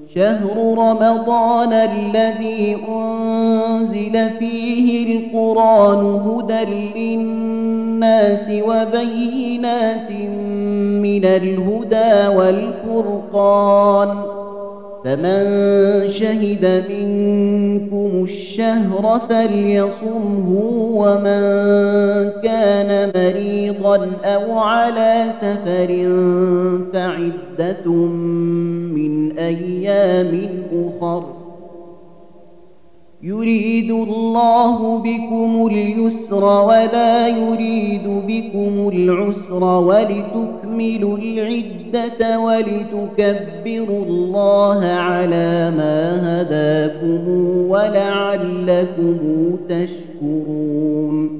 شهر رمضان الذي أنزل فيه القرآن هدى للناس وبينات من الهدى والفرقان فمن شهد منكم الشهر فليصمه ومن كان مريضا أو على سفر فعدة من أيام أخر يريد الله بكم اليسر ولا يريد بكم العسر ولتكملوا العدة ولتكبروا الله على ما هداكم ولعلكم تشكرون